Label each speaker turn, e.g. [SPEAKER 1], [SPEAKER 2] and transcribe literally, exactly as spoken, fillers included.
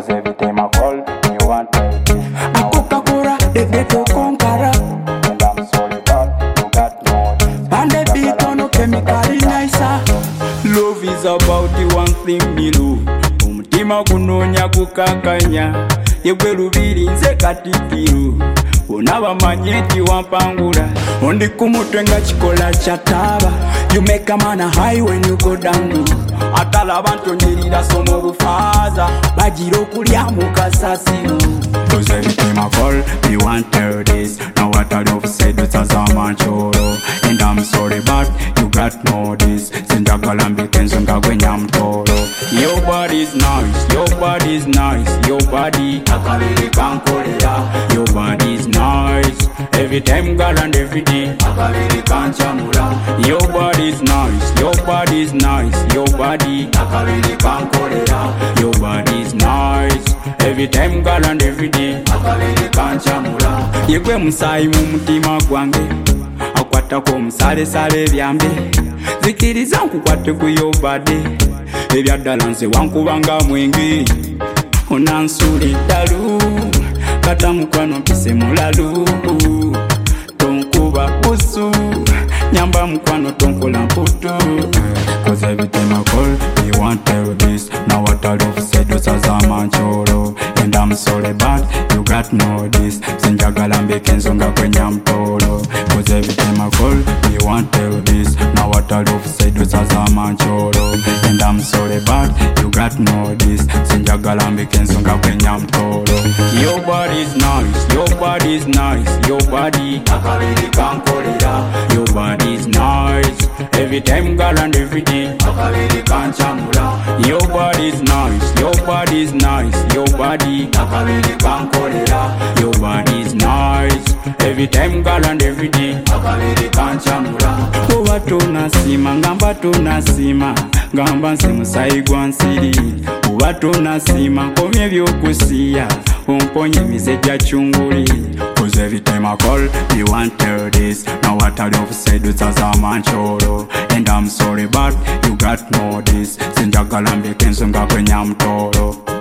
[SPEAKER 1] Cause every time I call, you want me.
[SPEAKER 2] A Coca-Cola, the ghetto conqueror.
[SPEAKER 1] And I'm sorry, but you got no this.
[SPEAKER 2] And the beat on no chemical nicer.
[SPEAKER 3] Love is about the one thing me love. Umutima kunonya kukakanya. Yegwe lubiri nze katikiro. Unaba manyeti wampangula. Ondi kumutwe nga chikola chataba. You make a man a high when you go down. Atala abantu njirira somo bufaza. Bajiro kulya mukasasiro. Cause every time I call, me want tell this. Now what I love said it's a zaman choro. And I'm sorry but you got no this. Sinja kalambi kenzunga gwenyam toro. Your body's nice, your body's nice. Your body, akabili kankolera. Your body's nice. Every time girl and every day, akabili kanchamura. Your body's nice, your body's nice. Your body, akabili kankolera. Your body's nice. Every time girl and every day, akabili kanchamura. Yegwe musayi mu mutima gwange. Akwata ko musale sale byambe. Zikiriza nkukwate ku your body. Ebyaddala nze wankubanga mwenge. Onansuli dalu. Kata mukwano mpise mulalu. Tonkuba busu. Nyamba mukwano tonkola mputu. Cause every time I call, you want tell this. Now what I love said was a zaman choro. And I'm sorry but you got no this. Sinjagala mbeke nzonga kwenye mtoro. Cause every time I call, you want tell this. Now what I love said was a zaman choro. And I'm sorry but you got no this. Sinjagala mbeke nzonga kwenye mtoro. Your body's nice, your body's nice. Your body, akabili kankolera. Your body's nice. Every time girl and every day, akabili kanchamura. Your body's nice, your body's nice. Your body, akabili kankolera. Your body's nice. Every time girl and every day, akabili kanchamura. Oba tunasima, ngamba tunasima. Ngamba nsimusayi gwa nsiri. Oba tunasima, komye byokusiya. Umponye mize gya chunguli. Cause every time I call, you want tell this. Now what I love said it's a zaman choro. And I'm sorry but you got no this. Sinjagala mbeke nzonga kwenye mtoro.